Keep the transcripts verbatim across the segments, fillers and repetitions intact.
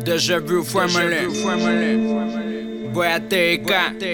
Дежавю Family, БТК.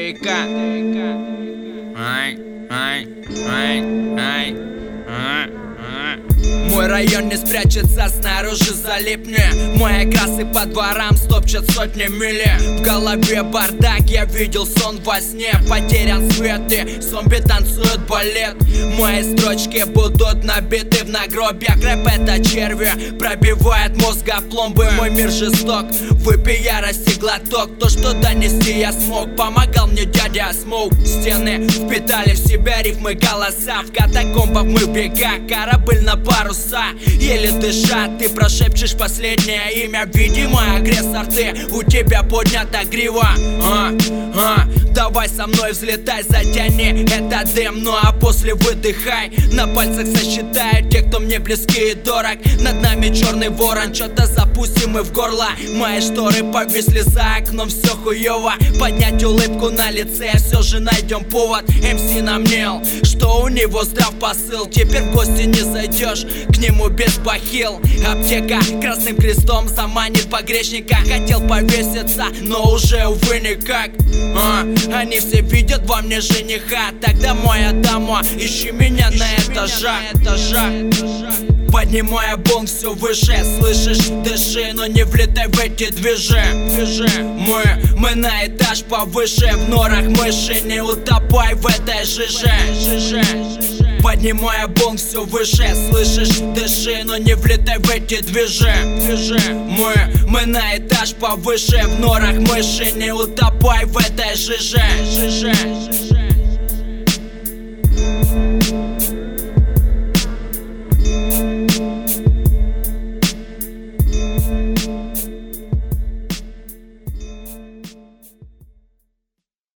Ай, ай, ай, ай, ай. Мой район не спрячется, снаружи залипни. Мои красы по дворам стопчат сотни мили. В голове бардак, я видел сон во сне. Потерян свет и зомби танцуют балет. Мои строчки будут набиты в нагробьях. Рэп это черви, пробивает мозга пломбы. Мой мир жесток, выпей ярости глоток. То, что донести я смог, помогал мне дядя Смоук. Стены впитали в себя рифмы голоса. В катакомбах мы в бегах, корабль на паруса. Еле дыша, ты прошепчешь последнее имя. Видимо, агрессор ты, у тебя поднята грива. а, а, Давай со мной взлетай, затяни этот дым. Ну а после выдыхай, на пальцах сосчитаю тех, кто мне близки и дорог. Над нами черный ворон, что-то запустим мы в горло. Мои шторы повисли за окном, все хуево. Поднять улыбку на лице, все же найдем повод. эм си намнел, что у него здрав посыл. Теперь в гости не зайдешь к нему без бахил. Аптека красным крестом заманит погрешника. Хотел повеситься, но уже, увы, никак. а, Они все видят во мне жениха. Тогда, моя дама, ищи меня ищи на этажах, этажах. Поднимая бонг все выше, слышишь, дыши, но не влетай в эти движи, движи. Мы, мы на этаж повыше, в норах мыши, не утопай в этой жиже, жиже. Поднимая бонг все выше, слышишь, дыши, но не влетай в эти движи, движи. Мы, мы на этаж повыше, в норах мыши, не утопай в этой жиже, жиже.